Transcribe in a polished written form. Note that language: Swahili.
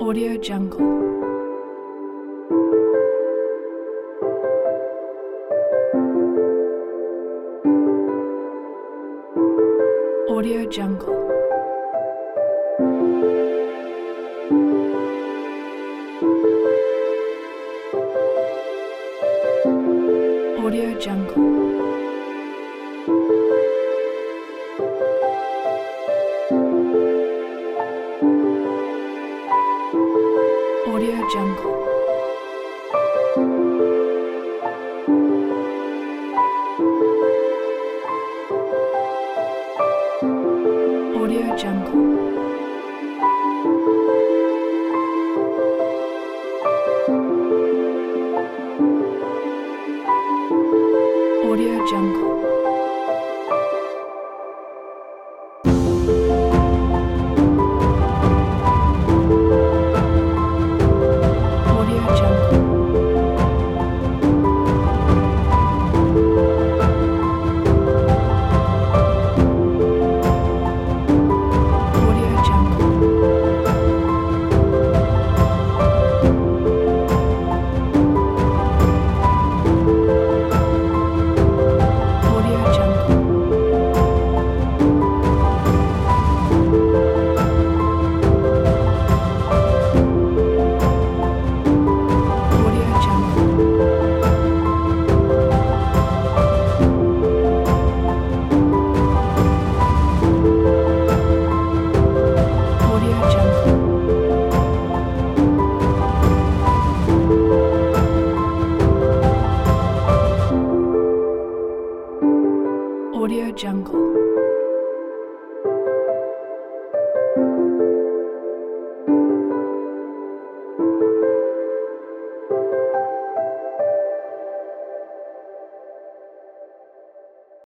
Audio Jungle. Audio Jungle. Audio Jungle. Audio Jungle. Audio Jungle. Audio Jungle. Audio Jungle. Audio Jungle. Audio Jungle. Audio Jungle. Audio Jungle. Audio Jungle.